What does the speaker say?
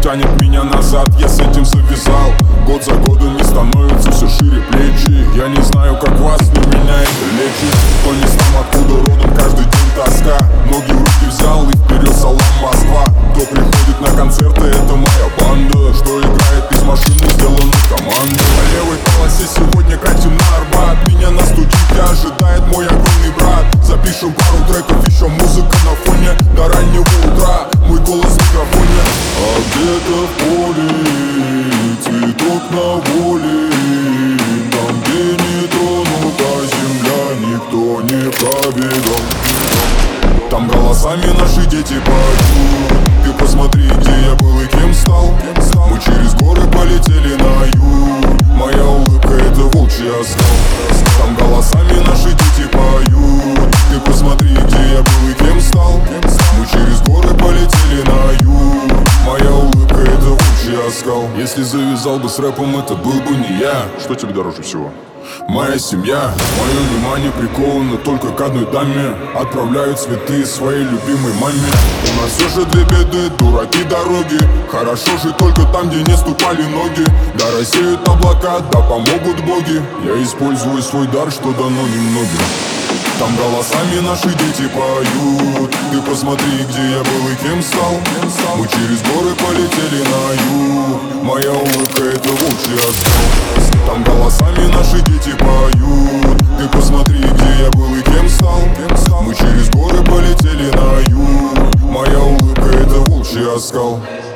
тянет меня назад, я с этим завязал. Год за годом и становятся все шире плечи. Я не знаю, как вас, но меня это лечит. Кто не там, откуда родом, каждый день тоска. Ноги в руки взял и вперед, салам, Москва. Кто приходит на концерты, это моя банда. Что играет из машины, сделана команда. По левой полосе сегодня катим на Арбат. Меня на студенте ожидает мой огромный брат. Запишем пару треков, еще музыка на фоне. До раннего утра мой голос в микрофоне. А где-то в поле цветок на воле. Там, где не тронута земля, никто не пробегал. Там голосами наши дети поют. Ты посмотри, где я был и кем стал. Мы через горы полетели на юг. Моя улыбка — это волчий оскал. Там голосами наши дети поют. Ты посмотри, где я был и кем стал. Мы через горы полетели на юг. Моя улыбка — это волчий оскал. Если завязал бы с рэпом, это был бы не я. Что тебе дороже всего? Моя семья, мое внимание приковано только к одной даме. Отправляю цветы своей любимой маме. У нас все же две беды, дураки дороги. Хорошо жить только там, где не ступали ноги. Да рассеют облака, да помогут боги. Я использую свой дар, что дано немногим. Там голосами наши дети поют. Ты посмотри, где я был и кем стал. Мы через горы полетели на юг. Моя улыбка — это волчий оскал. Там голосами наши дети поют. Ты посмотри, где я был и кем стал. Мы через горы полетели на юг. Моя улыбка — это волчий оскал.